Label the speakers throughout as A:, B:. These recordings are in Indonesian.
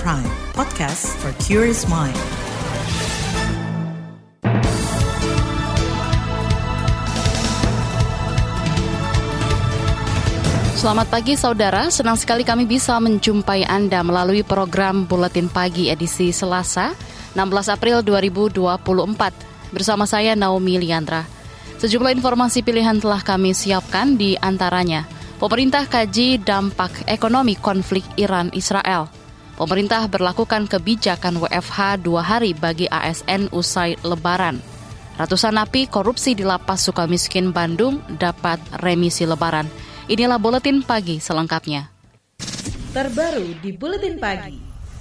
A: Prime, podcast for curious mind.
B: Selamat pagi saudara, senang sekali kami bisa menjumpai Anda melalui program Buletin Pagi edisi Selasa, 16 April 2024. Bersama saya Naomi Liandra. Sejumlah informasi pilihan telah kami siapkan, di antaranya pemerintah kaji dampak ekonomi konflik Iran-Israel. Pemerintah berlakukan kebijakan WFH 2 hari bagi ASN usai Lebaran. Ratusan napi korupsi di Lapas Sukamiskin Bandung dapat remisi Lebaran. Inilah Buletin Pagi selengkapnya.
A: Terbaru di Buletin Pagi.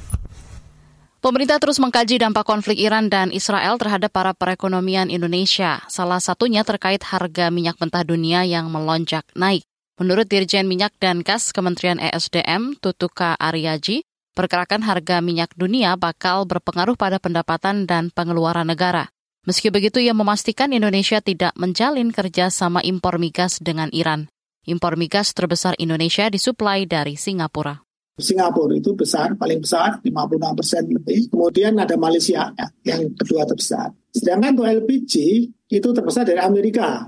B: Pemerintah terus mengkaji dampak konflik Iran dan Israel terhadap para perekonomian Indonesia. Salah satunya terkait harga minyak mentah dunia yang melonjak naik. Menurut Dirjen Minyak dan Gas Kementerian ESDM, Tutuka Aryaji, pergerakan harga minyak dunia bakal berpengaruh pada pendapatan dan pengeluaran negara. Meski begitu, ia memastikan Indonesia tidak menjalin kerjasama impor migas dengan Iran. Impor migas terbesar Indonesia disuplai dari Singapura.
C: Singapura itu besar, paling besar, 56% lebih. Kemudian ada Malaysia yang kedua terbesar. Sedangkan untuk LPG itu terbesar dari Amerika,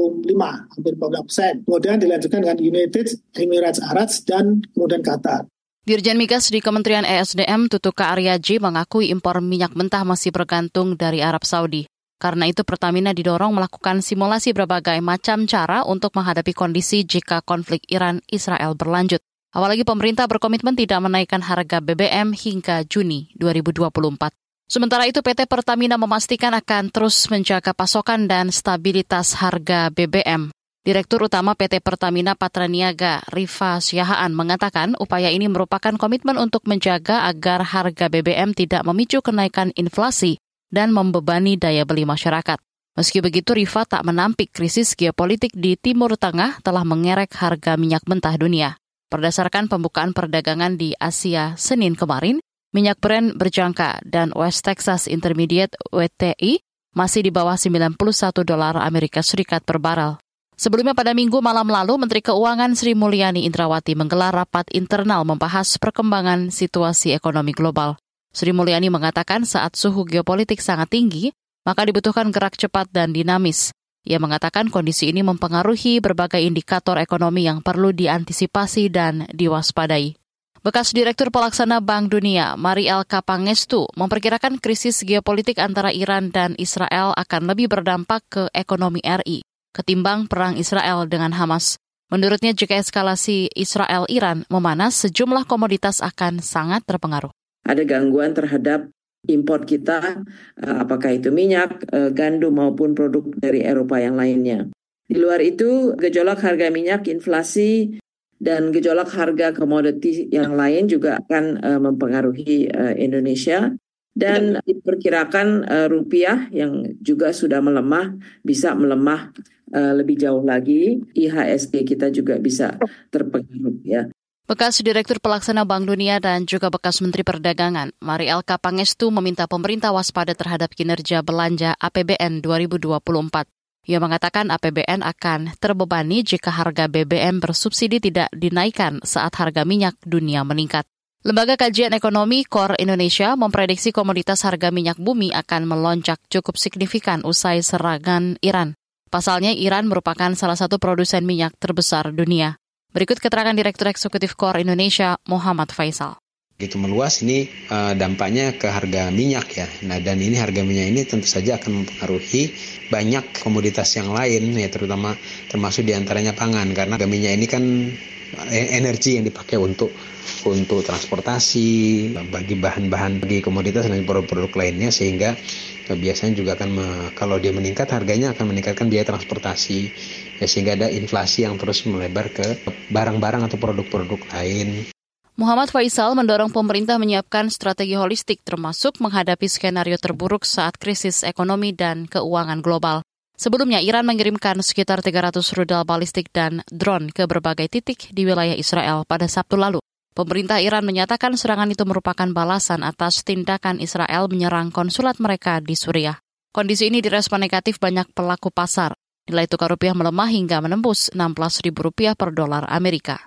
C: 45, hampir 40%. Kemudian dilanjutkan dengan United Emirates Arab dan kemudian Qatar.
B: Dirjen Migas di Kementerian ESDM Tutuka Aryaji mengakui impor minyak mentah masih bergantung dari Arab Saudi. Karena itu Pertamina didorong melakukan simulasi berbagai macam cara untuk menghadapi kondisi jika konflik Iran-Israel berlanjut. Apalagi pemerintah berkomitmen tidak menaikkan harga BBM hingga Juni 2024. Sementara itu PT Pertamina memastikan akan terus menjaga pasokan dan stabilitas harga BBM. Direktur Utama PT Pertamina Patraniaga, Rifa Siahaan, mengatakan upaya ini merupakan komitmen untuk menjaga agar harga BBM tidak memicu kenaikan inflasi dan membebani daya beli masyarakat. Meski begitu, Rifa tak menampik krisis geopolitik di Timur Tengah telah mengerek harga minyak mentah dunia. Berdasarkan pembukaan perdagangan di Asia Senin kemarin, minyak Brent berjangka dan West Texas Intermediate WTI masih di bawah $91 Amerika Serikat per barel. Sebelumnya pada Minggu malam lalu, Menteri Keuangan Sri Mulyani Indrawati menggelar rapat internal membahas perkembangan situasi ekonomi global. Sri Mulyani mengatakan saat suhu geopolitik sangat tinggi, maka dibutuhkan gerak cepat dan dinamis. Ia mengatakan kondisi ini mempengaruhi berbagai indikator ekonomi yang perlu diantisipasi dan diwaspadai. Bekas Direktur Pelaksana Bank Dunia, Mariel Kapangestu, memperkirakan krisis geopolitik antara Iran dan Israel akan lebih berdampak ke ekonomi RI ketimbang perang Israel dengan Hamas. Menurutnya, jika eskalasi Israel-Iran memanas, sejumlah komoditas akan sangat terpengaruh.
D: Ada gangguan terhadap impor kita, apakah itu minyak, gandum maupun produk dari Eropa yang lainnya. Di luar itu, gejolak harga minyak, inflasi, dan gejolak harga komoditi yang lain juga akan mempengaruhi Indonesia. Dan diperkirakan rupiah yang juga sudah melemah, bisa melemah lebih jauh lagi. IHSG kita juga bisa terpengaruh ya.
B: Bekas Direktur Pelaksana Bank Dunia dan juga bekas Menteri Perdagangan, Mariel Kapangestu meminta pemerintah waspada terhadap kinerja belanja APBN 2024. Ia mengatakan APBN akan terbebani jika harga BBM bersubsidi tidak dinaikkan saat harga minyak dunia meningkat. Lembaga Kajian Ekonomi KOR Indonesia memprediksi komoditas harga minyak bumi akan melonjak cukup signifikan usai serangan Iran. Pasalnya, Iran merupakan salah satu produsen minyak terbesar dunia. Berikut keterangan Direktur Eksekutif KOR Indonesia, Muhammad Faisal.
E: Begitu meluas ini dampaknya ke harga minyak ya. Nah, dan ini harga minyak ini tentu saja akan mempengaruhi banyak komoditas yang lain ya, termasuk diantaranya pangan, karena harga minyak ini kan energi yang dipakai untuk transportasi, bagi bahan-bahan, bagi komoditas dan produk-produk lainnya, sehingga biasanya juga akan kalau dia meningkat harganya akan meningkatkan biaya transportasi ya, sehingga ada inflasi yang terus melebar ke barang-barang atau produk-produk lain.
B: Muhammad Faisal mendorong pemerintah menyiapkan strategi holistik termasuk menghadapi skenario terburuk saat krisis ekonomi dan keuangan global. Sebelumnya, Iran mengirimkan sekitar 300 rudal balistik dan drone ke berbagai titik di wilayah Israel pada Sabtu lalu. Pemerintah Iran menyatakan serangan itu merupakan balasan atas tindakan Israel menyerang konsulat mereka di Suriah. Kondisi ini direspon negatif banyak pelaku pasar. Nilai tukar rupiah melemah hingga menembus Rp16.000 per dolar Amerika.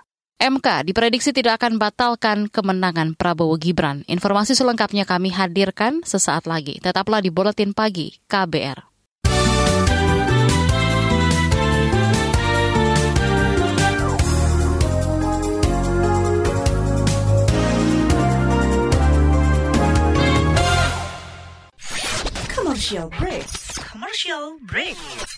B: MK diprediksi tidak akan batalkan kemenangan Prabowo Gibran. Informasi selengkapnya kami hadirkan sesaat lagi. Tetaplah di Buletin Pagi KBR.
A: Commercial break. Commercial break.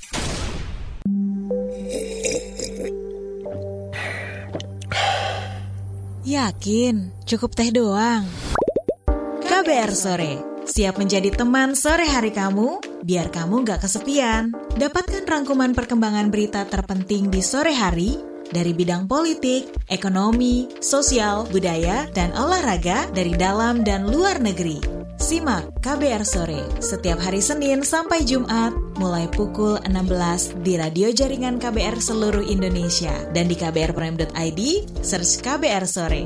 F: Yakin, cukup teh doang. KBR Sore, siap menjadi teman sore hari kamu, biar kamu gak kesepian. Dapatkan rangkuman perkembangan berita terpenting di sore hari, dari bidang politik, ekonomi, sosial, budaya, dan olahraga dari dalam dan luar negeri. Simak KBR Sore setiap hari Senin sampai Jumat mulai pukul 16 di radio jaringan KBR seluruh Indonesia dan di kbrprime.id, search KBR Sore.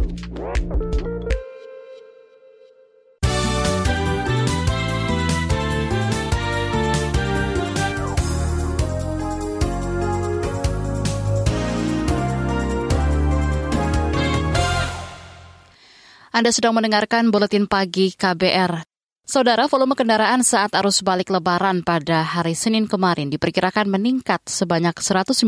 B: Anda sedang mendengarkan Buletin Pagi KBR. Saudara, volume kendaraan saat arus balik Lebaran pada hari Senin kemarin diperkirakan meningkat sebanyak 190.000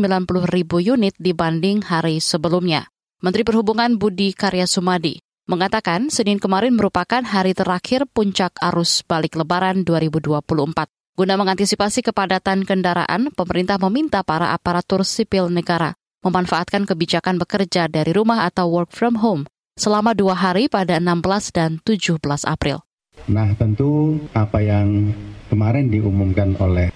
B: unit dibanding hari sebelumnya. Menteri Perhubungan Budi Karya Sumadi mengatakan Senin kemarin merupakan hari terakhir puncak arus balik Lebaran 2024. Guna mengantisipasi kepadatan kendaraan, pemerintah meminta para aparatur sipil negara memanfaatkan kebijakan bekerja dari rumah atau work from home selama 2 hari pada 16 dan 17 April.
G: Nah, tentu apa yang kemarin diumumkan oleh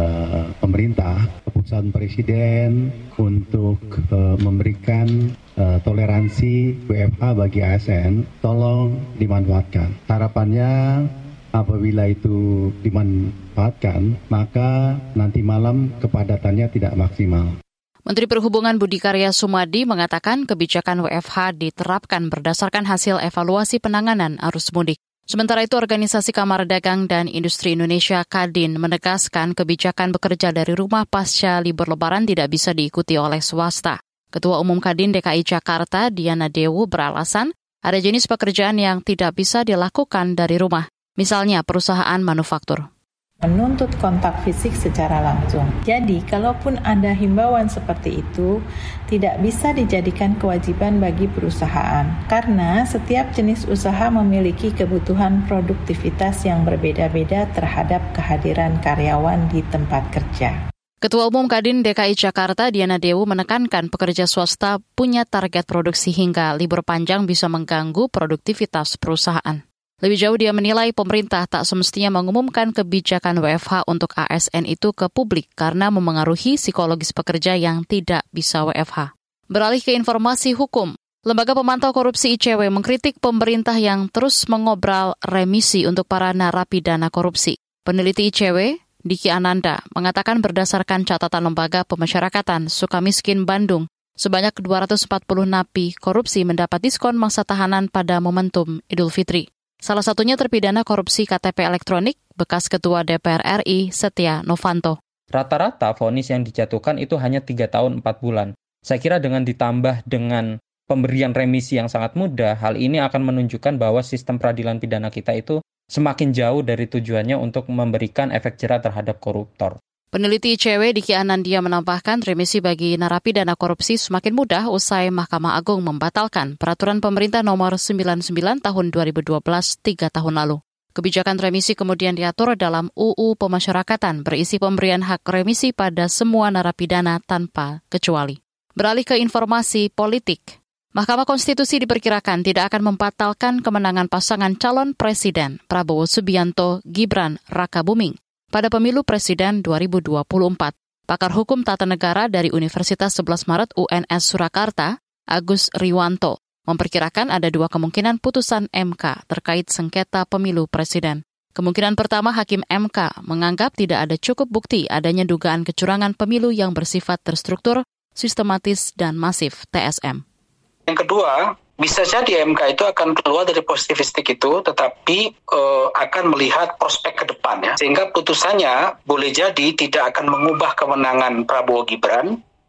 G: pemerintah, keputusan Presiden untuk memberikan toleransi WFH bagi ASN, tolong dimanfaatkan. Harapannya apabila itu dimanfaatkan, maka nanti malam kepadatannya tidak maksimal.
B: Menteri Perhubungan Budi Karya Sumadi mengatakan kebijakan WFH diterapkan berdasarkan hasil evaluasi penanganan arus mudik. Sementara itu, Organisasi Kamar Dagang dan Industri Indonesia Kadin menegaskan kebijakan bekerja dari rumah pasca libur Lebaran tidak bisa diikuti oleh swasta. Ketua Umum Kadin DKI Jakarta, Diana Dewu, beralasan ada jenis pekerjaan yang tidak bisa dilakukan dari rumah, misalnya perusahaan manufaktur.
H: Menuntut kontak fisik secara langsung. Jadi, kalaupun ada himbauan seperti itu, tidak bisa dijadikan kewajiban bagi perusahaan. Karena setiap jenis usaha memiliki kebutuhan produktivitas yang berbeda-beda terhadap kehadiran karyawan di tempat kerja.
B: Ketua Umum Kadin DKI Jakarta, Diana Dewu, menekankan pekerja swasta punya target produksi hingga libur panjang bisa mengganggu produktivitas perusahaan. Lebih jauh, dia menilai pemerintah tak semestinya mengumumkan kebijakan WFH untuk ASN itu ke publik karena memengaruhi psikologis pekerja yang tidak bisa WFH. Beralih ke informasi hukum, Lembaga Pemantau Korupsi ICW mengkritik pemerintah yang terus mengobral remisi untuk para narapidana korupsi. Peneliti ICW, Diki Ananda, mengatakan berdasarkan catatan Lembaga Pemasyarakatan Sukamiskin Bandung, sebanyak 240 napi korupsi mendapat diskon masa tahanan pada momentum Idul Fitri. Salah satunya terpidana korupsi KTP elektronik, bekas Ketua DPR RI Setia Novanto.
I: Rata-rata vonis yang dijatuhkan itu hanya 3 tahun 4 bulan. Saya kira dengan ditambah dengan pemberian remisi yang sangat mudah, hal ini akan menunjukkan bahwa sistem peradilan pidana kita itu semakin jauh dari tujuannya untuk memberikan efek jera terhadap koruptor.
B: Peneliti ICW Diki Anandia menambahkan remisi bagi narapidana korupsi semakin mudah usai Mahkamah Agung membatalkan peraturan pemerintah nomor 99 tahun 2012 3 tahun lalu. Kebijakan remisi kemudian diatur dalam UU Pemasyarakatan berisi pemberian hak remisi pada semua narapidana tanpa kecuali. Beralih ke informasi politik. Mahkamah Konstitusi diperkirakan tidak akan membatalkan kemenangan pasangan calon presiden Prabowo Subianto Gibran Rakabuming pada pemilu presiden 2024. Pakar Hukum Tata Negara dari Universitas 11 Maret UNS Surakarta, Agus Riwanto, memperkirakan ada 2 kemungkinan putusan MK terkait sengketa pemilu presiden. Kemungkinan pertama, Hakim MK menganggap tidak ada cukup bukti adanya dugaan kecurangan pemilu yang bersifat terstruktur, sistematis, dan masif (TSM).
J: Yang kedua, bisa jadi MK itu akan keluar dari positivistik itu, tetapi akan melihat prospek ke depan, ya. Sehingga putusannya boleh jadi tidak akan mengubah kemenangan Prabowo Gibran,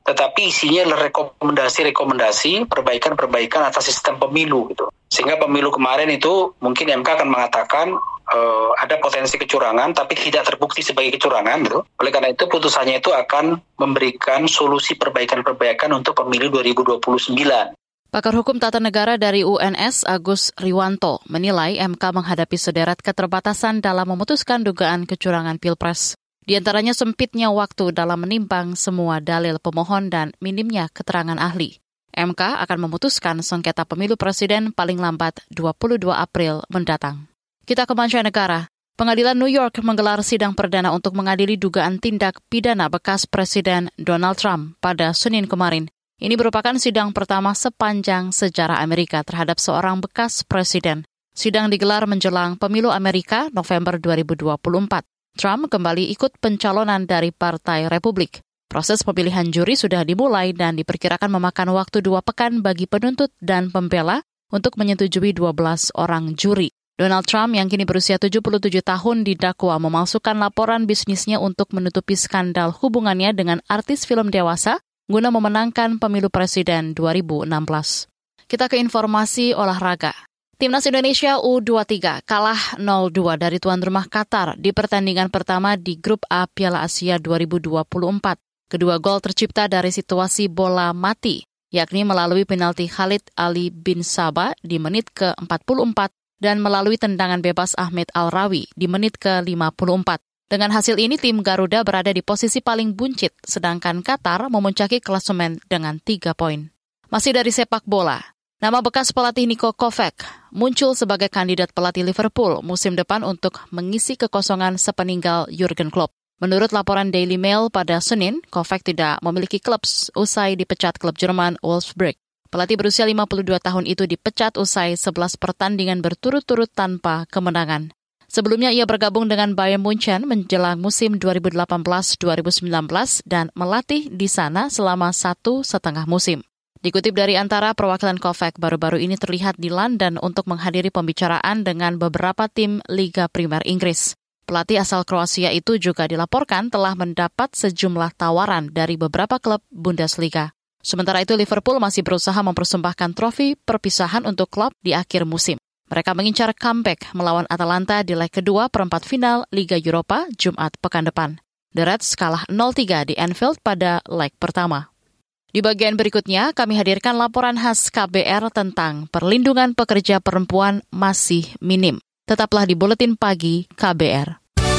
J: tetapi isinya adalah rekomendasi perbaikan atas sistem pemilu gitu. Sehingga pemilu kemarin itu mungkin MK akan mengatakan ada potensi kecurangan tapi tidak terbukti sebagai kecurangan gitu. Oleh karena itu putusannya itu akan memberikan solusi perbaikan untuk pemilu 2029.
B: Pakar Hukum Tata Negara dari UNS Agus Riwanto menilai MK menghadapi sederet keterbatasan dalam memutuskan dugaan kecurangan Pilpres. Di antaranya sempitnya waktu dalam menimbang semua dalil pemohon dan minimnya keterangan ahli. MK akan memutuskan sengketa pemilu presiden paling lambat 22 April mendatang. Kita ke mancanegara. Pengadilan New York menggelar sidang perdana untuk mengadili dugaan tindak pidana bekas Presiden Donald Trump pada Senin kemarin. Ini merupakan sidang pertama sepanjang sejarah Amerika terhadap seorang bekas presiden. Sidang digelar menjelang pemilu Amerika November 2024. Trump kembali ikut pencalonan dari Partai Republik. Proses pemilihan juri sudah dimulai dan diperkirakan memakan waktu 2 pekan bagi penuntut dan pembela untuk menyetujui 12 orang juri. Donald Trump yang kini berusia 77 tahun didakwa memalsukan laporan bisnisnya untuk menutupi skandal hubungannya dengan artis film dewasa guna memenangkan pemilu presiden 2016. Kita ke informasi olahraga. Timnas Indonesia U23 kalah 0-2 dari tuan rumah Qatar di pertandingan pertama di Grup A Piala Asia 2024. Kedua gol tercipta dari situasi bola mati, yakni melalui penalti Khalid Ali bin Sabah di menit ke-44 dan melalui tendangan bebas Ahmed Al-Rawi di menit ke-54. Dengan hasil ini, tim Garuda berada di posisi paling buncit, sedangkan Qatar memuncaki klasemen dengan 3 poin. Masih dari sepak bola. Nama bekas pelatih Niko Kovac muncul sebagai kandidat pelatih Liverpool musim depan untuk mengisi kekosongan sepeninggal Jurgen Klopp. Menurut laporan Daily Mail pada Senin, Kovac tidak memiliki klub usai dipecat klub Jerman Wolfsburg. Pelatih berusia 52 tahun itu dipecat usai 11 pertandingan berturut-turut tanpa kemenangan. Sebelumnya ia bergabung dengan Bayern Munchen menjelang musim 2018-2019 dan melatih di sana selama 1,5 musim. Dikutip dari Antara, perwakilan Kovac baru-baru ini terlihat di London untuk menghadiri pembicaraan dengan beberapa tim Liga Primer Inggris. Pelatih asal Kroasia itu juga dilaporkan telah mendapat sejumlah tawaran dari beberapa klub Bundesliga. Sementara itu, Liverpool masih berusaha mempersembahkan trofi perpisahan untuk klub di akhir musim. Mereka mengincar comeback melawan Atalanta di leg kedua perempat final Liga Eropa Jumat pekan depan. The Reds kalah 0-3 di Anfield pada leg pertama. Di bagian berikutnya, kami hadirkan laporan khas KBR tentang perlindungan pekerja perempuan masih minim. Tetaplah di Buletin Pagi KBR.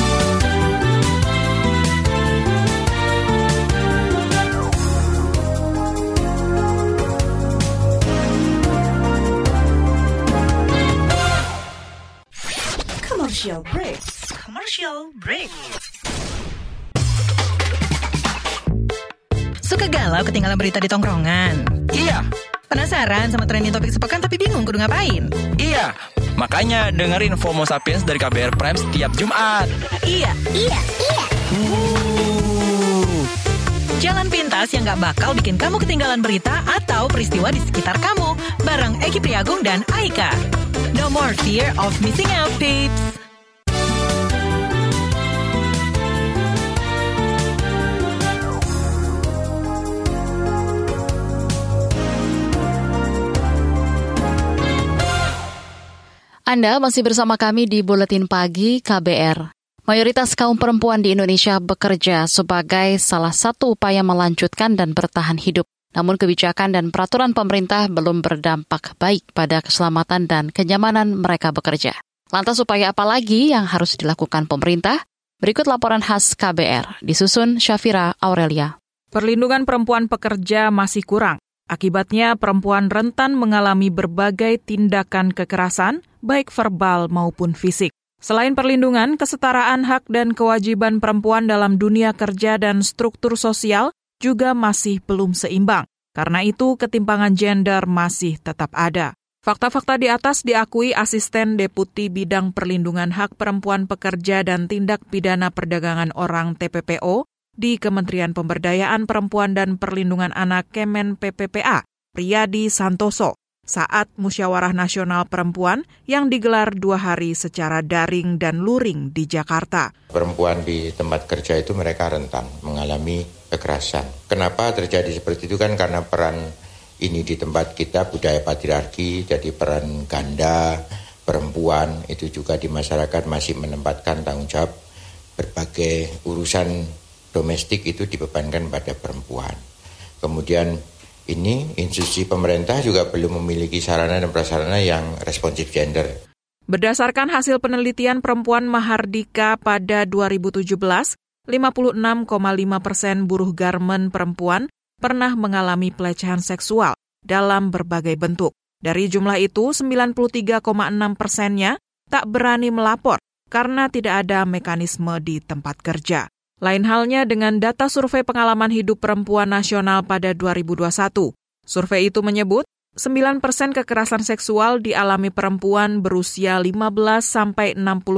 A: Commercial break.
K: Suka galau ketinggalan berita di tongkrongan?
L: Iya.
K: Penasaran sama trending topik sepekan tapi bingung kudu ngapain?
L: Iya. Makanya dengerin FOMO Sapiens dari KBR Prime setiap Jumat.
K: Iya. Jalan pintas yang gak bakal bikin kamu ketinggalan berita atau peristiwa di sekitar kamu. Bareng Eki Priagung dan Aika. No more fear of missing out, peeps.
B: Anda masih bersama kami di Buletin Pagi KBR. Mayoritas kaum perempuan di Indonesia bekerja sebagai salah satu upaya melanjutkan dan bertahan hidup. Namun kebijakan dan peraturan pemerintah belum berdampak baik pada keselamatan dan kenyamanan mereka bekerja. Lantas upaya apa lagi yang harus dilakukan pemerintah? Berikut laporan khas KBR, disusun Syafira Aurelia.
M: Perlindungan perempuan pekerja masih kurang. Akibatnya perempuan rentan mengalami berbagai tindakan kekerasan, baik verbal maupun fisik. Selain perlindungan, kesetaraan hak dan kewajiban perempuan dalam dunia kerja dan struktur sosial juga masih belum seimbang. Karena itu, ketimpangan gender masih tetap ada. Fakta-fakta di atas diakui Asisten Deputi Bidang Perlindungan Hak Perempuan Pekerja dan Tindak Pidana Perdagangan Orang TPPO di Kementerian Pemberdayaan Perempuan dan Perlindungan Anak Kemen PPPA, Priyadi Santoso. saat Musyawarah Nasional Perempuan yang digelar 2 hari secara daring dan luring di Jakarta.
N: Perempuan di tempat kerja itu mereka rentan mengalami kekerasan. Kenapa terjadi seperti itu? Kan karena peran ini di tempat kita budaya patriarki, jadi peran ganda, perempuan itu juga di masyarakat masih menempatkan tanggung jawab berbagai urusan domestik itu dibebankan pada perempuan. Kemudian ini institusi pemerintah juga belum memiliki sarana dan prasarana yang responsif gender.
M: Berdasarkan hasil penelitian Perempuan Mahardika pada 2017, 56,5% buruh garmen perempuan pernah mengalami pelecehan seksual dalam berbagai bentuk. Dari jumlah itu, 93,6%-nya tak berani melapor karena tidak ada mekanisme di tempat kerja. Lain halnya dengan data survei pengalaman hidup perempuan nasional pada 2021. Survei itu menyebut 9% kekerasan seksual dialami perempuan berusia 15-64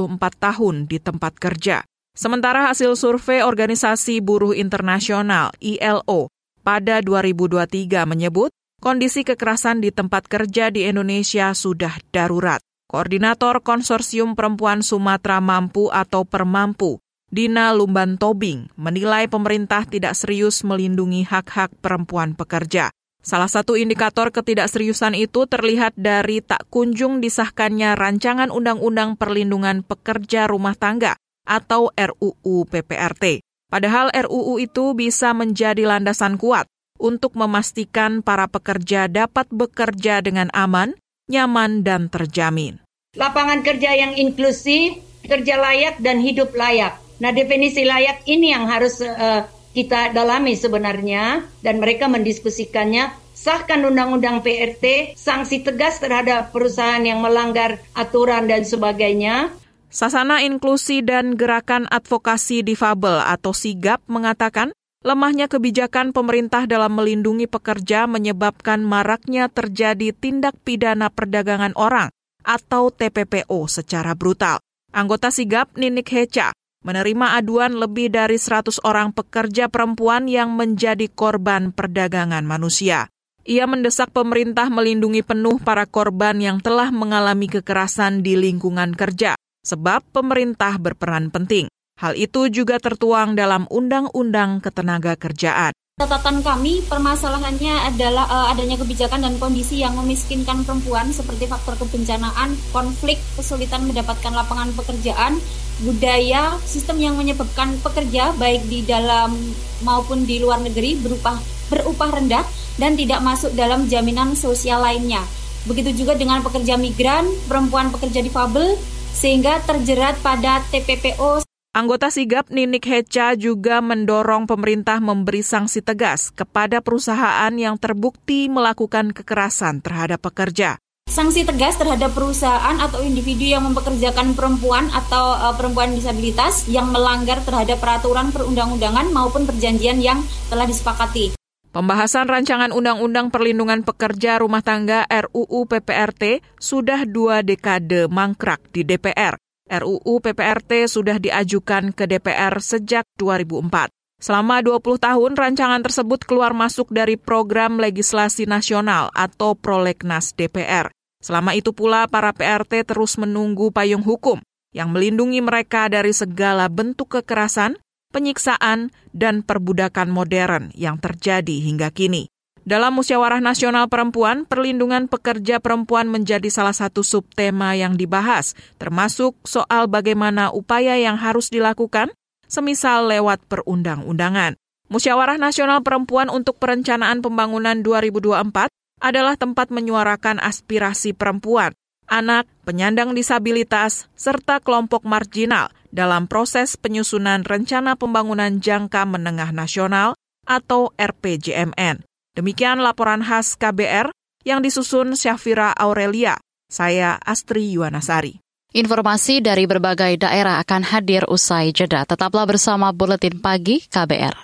M: tahun di tempat kerja. Sementara hasil survei Organisasi Buruh Internasional ILO pada 2023 menyebut kondisi kekerasan di tempat kerja di Indonesia sudah darurat. Koordinator Konsorsium Perempuan Sumatera Mampu atau Permampu, Dina Lumban Tobing, menilai pemerintah tidak serius melindungi hak-hak perempuan pekerja. Salah satu indikator ketidakseriusan itu terlihat dari tak kunjung disahkannya Rancangan Undang-Undang Perlindungan Pekerja Rumah Tangga atau RUU PPRT. Padahal RUU itu bisa menjadi landasan kuat untuk memastikan para pekerja dapat bekerja dengan aman, nyaman, dan terjamin.
O: Lapangan kerja yang inklusif, kerja layak, dan hidup layak. Nah, definisi layak ini yang harus kita dalami sebenarnya, dan mereka mendiskusikannya. Sahkan Undang-Undang PRT, sanksi tegas terhadap perusahaan yang melanggar aturan dan sebagainya.
M: Sasana Inklusi dan Gerakan Advokasi Difabel atau SIGAP mengatakan, lemahnya kebijakan pemerintah dalam melindungi pekerja menyebabkan maraknya terjadi tindak pidana perdagangan orang atau TPPO secara brutal. Anggota SIGAP Ninik Hecha menerima aduan lebih dari 100 orang pekerja perempuan yang menjadi korban perdagangan manusia. Ia mendesak pemerintah melindungi penuh para korban yang telah mengalami kekerasan di lingkungan kerja, sebab pemerintah berperan penting. Hal itu juga tertuang dalam Undang-Undang Ketenagakerjaan.
P: Catatan kami, permasalahannya adalah adanya kebijakan dan kondisi yang memiskinkan perempuan seperti faktor kebencanaan, konflik, kesulitan mendapatkan lapangan pekerjaan, budaya, sistem yang menyebabkan pekerja baik di dalam maupun di luar negeri berupah rendah dan tidak masuk dalam jaminan sosial lainnya. Begitu juga dengan pekerja migran, perempuan pekerja difabel, sehingga terjerat pada TPPO.
M: Anggota SIGAP Ninik Hecha juga mendorong pemerintah memberi sanksi tegas kepada perusahaan yang terbukti melakukan kekerasan terhadap pekerja.
P: Sanksi tegas terhadap perusahaan atau individu yang mempekerjakan perempuan atau perempuan disabilitas yang melanggar terhadap peraturan perundang-undangan maupun perjanjian yang telah disepakati.
M: Pembahasan rancangan Undang-Undang Perlindungan Pekerja Rumah Tangga RUU PPRT sudah 2 dekade mangkrak di DPR. RUU PPRT sudah diajukan ke DPR sejak 2004. Selama 20 tahun, rancangan tersebut keluar masuk dari program legislasi nasional atau prolegnas DPR. Selama itu pula, para PRT terus menunggu payung hukum yang melindungi mereka dari segala bentuk kekerasan, penyiksaan, dan perbudakan modern yang terjadi hingga kini. Dalam Musyawarah Nasional Perempuan, perlindungan pekerja perempuan menjadi salah satu subtema yang dibahas, termasuk soal bagaimana upaya yang harus dilakukan, semisal lewat perundang-undangan. Musyawarah Nasional Perempuan untuk Perencanaan Pembangunan 2024 adalah tempat menyuarakan aspirasi perempuan, anak, penyandang disabilitas, serta kelompok marginal dalam proses penyusunan Rencana Pembangunan Jangka Menengah Nasional atau RPJMN. Demikian laporan khas KBR yang disusun Syafira Aurelia. Saya Astri Yuwanasari.
B: Informasi dari berbagai daerah akan hadir usai jeda. Tetaplah bersama Buletin Pagi KBR.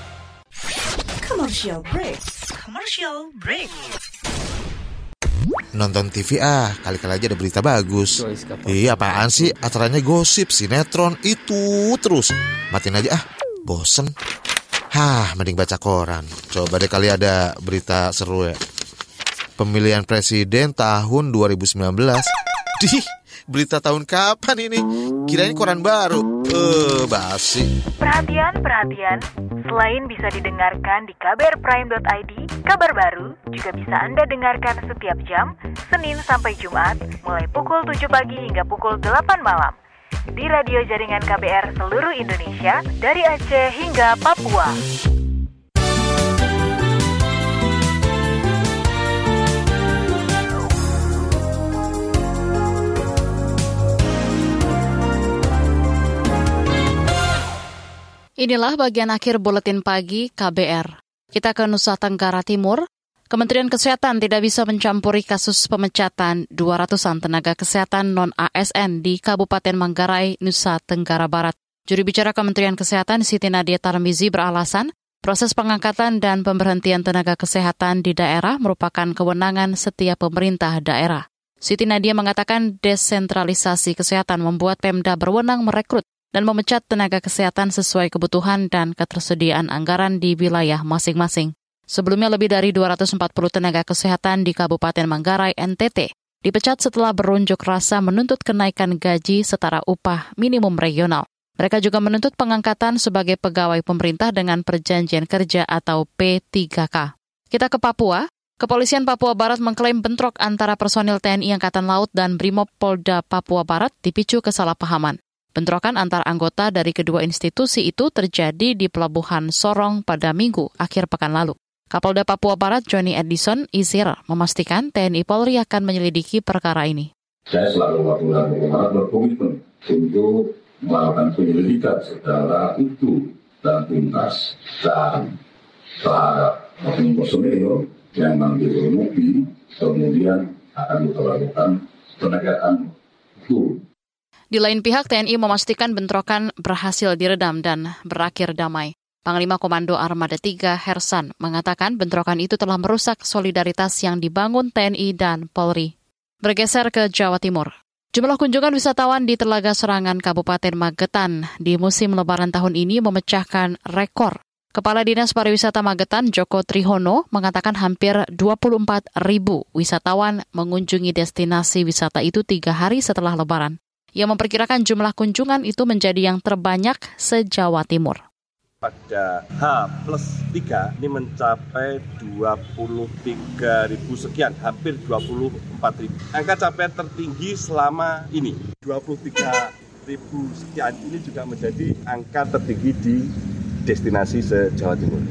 A: Commercial break. Commercial break.
Q: nonton TV kali-kali aja ada berita bagus. Iya, apaan sih? Acaranya gosip, sinetron, itu terus. Matiin aja bosen. Mending baca koran. Coba deh kali ada berita seru ya. Pemilihan presiden tahun 2019. Berita tahun kapan ini? Kirain koran baru. Basi.
F: Perhatian. Selain bisa didengarkan di kbrprime.id, kabar baru juga bisa Anda dengarkan setiap jam, Senin sampai Jumat, mulai pukul 7 pagi hingga pukul 8 malam. Di radio jaringan KBR seluruh Indonesia, dari Aceh hingga Papua.
B: Inilah bagian akhir buletin pagi KBR. Kita ke Nusa Tenggara Timur. Kementerian Kesehatan tidak bisa mencampuri kasus pemecatan 200-an tenaga kesehatan non-ASN di Kabupaten Manggarai, Nusa Tenggara Barat. Juru bicara Kementerian Kesehatan Siti Nadia Tarmizi beralasan, proses pengangkatan dan pemberhentian tenaga kesehatan di daerah merupakan kewenangan setiap pemerintah daerah. Siti Nadia mengatakan desentralisasi kesehatan membuat Pemda berwenang merekrut dan memecat tenaga kesehatan sesuai kebutuhan dan ketersediaan anggaran di wilayah masing-masing. Sebelumnya lebih dari 240 tenaga kesehatan di Kabupaten Manggarai, NTT, dipecat setelah berunjuk rasa menuntut kenaikan gaji setara upah minimum regional. Mereka juga menuntut pengangkatan sebagai pegawai pemerintah dengan perjanjian kerja atau P3K. Kita ke Papua. Kepolisian Papua Barat mengklaim bentrok antara personil TNI Angkatan Laut dan Brimob Polda Papua Barat dipicu kesalahpahaman. Bentrokan antar anggota dari kedua institusi itu terjadi di Pelabuhan Sorong pada Minggu akhir pekan lalu. Kapolda Papua Barat Johnny Edison Izir memastikan TNI Polri akan menyelidiki perkara ini.
R: Saya selalu Papua Barat berkomitmen untuk melakukan penyelidikan secara utuh dan tuntas dan terhadap oknum personil yang mengambil bukti, kemudian akan kita lakukan penegakan hukum.
B: Di lain pihak, TNI memastikan bentrokan berhasil diredam dan berakhir damai. Panglima Komando Armada 3 Hersan mengatakan bentrokan itu telah merusak solidaritas yang dibangun TNI dan Polri. Bergeser ke Jawa Timur. Jumlah kunjungan wisatawan di Telaga Serangan Kabupaten Magetan di musim Lebaran tahun ini memecahkan rekor. Kepala Dinas Pariwisata Magetan Joko Trihono mengatakan hampir 24.000 wisatawan mengunjungi destinasi wisata itu 3 hari setelah Lebaran. Ia memperkirakan jumlah kunjungan itu menjadi yang terbanyak se-Jawa Timur.
S: Pada H+3 ini mencapai 23.000 sekian, hampir 24.000. Angka capaian tertinggi selama ini. 23.000 sekian ini juga menjadi angka tertinggi di destinasi se-Jawa Timur.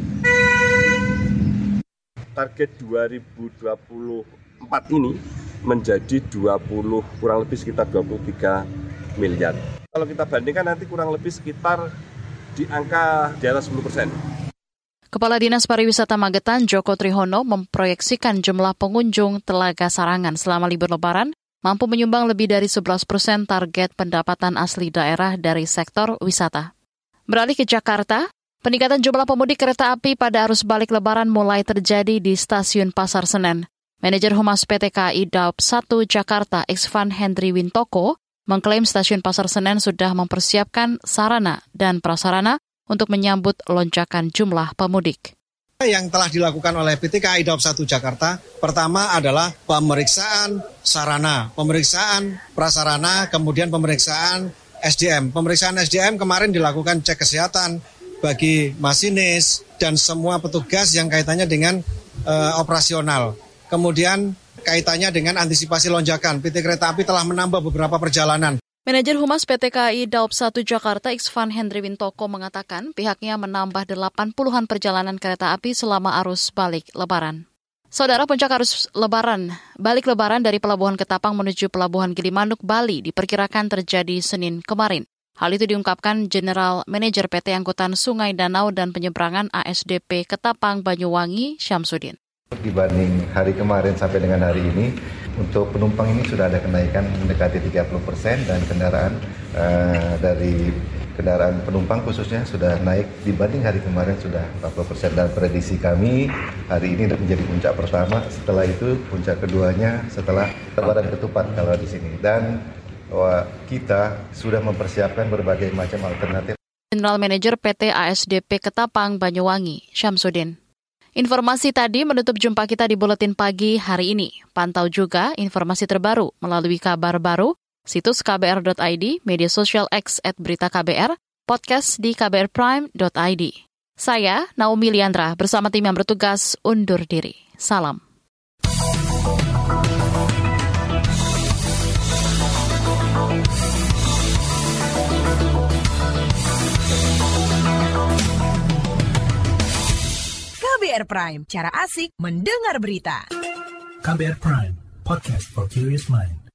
S: Target 2024 ini menjadi kurang lebih sekitar 23 miliar. Kalau kita bandingkan nanti kurang lebih sekitar di angka di atas 10%.
B: Kepala Dinas Pariwisata Magetan Joko Trihono memproyeksikan jumlah pengunjung Telaga Sarangan selama libur Lebaran mampu menyumbang lebih dari 11% target pendapatan asli daerah dari sektor wisata. Beralih ke Jakarta, peningkatan jumlah pemudik kereta api pada arus balik Lebaran mulai terjadi di Stasiun Pasar Senen. Manajer Humas PT KAI Daop 1 Jakarta, Iksvan Hendri Wintoko, mengklaim Stasiun Pasar Senen sudah mempersiapkan sarana dan prasarana untuk menyambut lonjakan jumlah pemudik.
T: Yang telah dilakukan oleh PT KAI Daop 1 Jakarta, pertama adalah pemeriksaan sarana, pemeriksaan prasarana, kemudian pemeriksaan SDM. Pemeriksaan SDM kemarin dilakukan cek kesehatan bagi masinis dan semua petugas yang kaitannya dengan operasional. Kemudian kaitannya dengan antisipasi lonjakan, PT Kereta Api telah menambah beberapa perjalanan.
B: Manajer Humas PT KAI Daop 1 Jakarta, Iksvan Hendri Wintoko mengatakan pihaknya menambah 80-an perjalanan kereta api selama arus balik Lebaran. Saudara, puncak arus balik Lebaran dari Pelabuhan Ketapang menuju Pelabuhan Gilimanuk, Bali diperkirakan terjadi Senin kemarin. Hal itu diungkapkan General Manager PT Angkutan Sungai Danau dan Penyeberangan ASDP Ketapang Banyuwangi, Syamsuddin.
U: Dibanding hari kemarin sampai dengan hari ini, untuk penumpang ini sudah ada kenaikan mendekati 30% dan kendaraan dari kendaraan penumpang khususnya sudah naik dibanding hari kemarin sudah 40%, dan prediksi kami hari ini menjadi puncak pertama, setelah itu puncak keduanya setelah Lebaran Ketupat kalau di sini, dan kita sudah mempersiapkan berbagai macam alternatif.
B: General Manager PT ASDP Ketapang Banyuwangi, Syamsuddin. Informasi tadi menutup jumpa kita di Buletin Pagi hari ini. Pantau juga informasi terbaru melalui kabar baru, situs kbr.id, media sosial X @beritaKBR, podcast di kbrprime.id. Saya, Naomi Liandra, bersama tim yang bertugas undur diri. Salam.
K: KBR Prime, cara asik mendengar berita.
C: KBR Prime, podcast for curious mind.